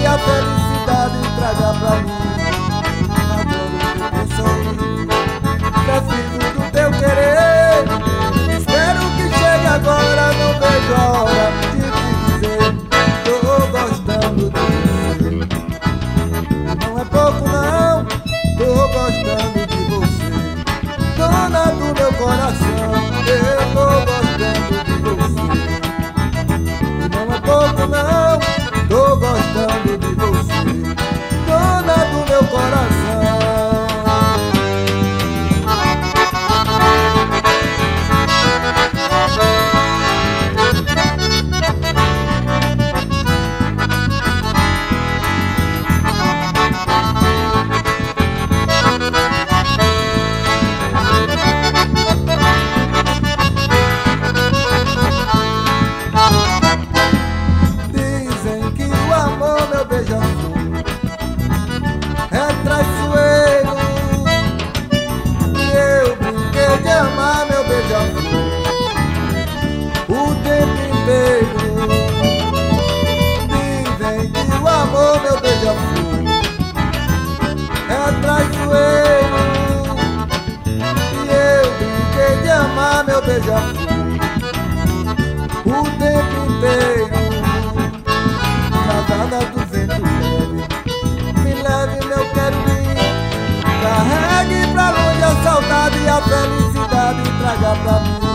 a felicidade traga pra mim. Adoro teu sorriso, preciso do teu querer. Espero que chegue agora, não vejo a hora de te dizer: tô gostando de você. Não é pouco não, tô gostando de você. Dona do meu coração, eu tô gostando de você. E não é pouco não, tô gostando de você. Dona do meu coração. Dizem que o amor, meu beija-flor, é traiçoeiro. E eu brinquei de amar, meu beija-flor, o tempo inteiro. Dizem que o amor, meu beija-flor, é traiçoeiro. E eu brinquei de amar, meu beija-flor, o tempo inteiro. Casada do vento leve, me leve, meu querubim. Carregue pra longe a saudade e a felicidade traga pra mim.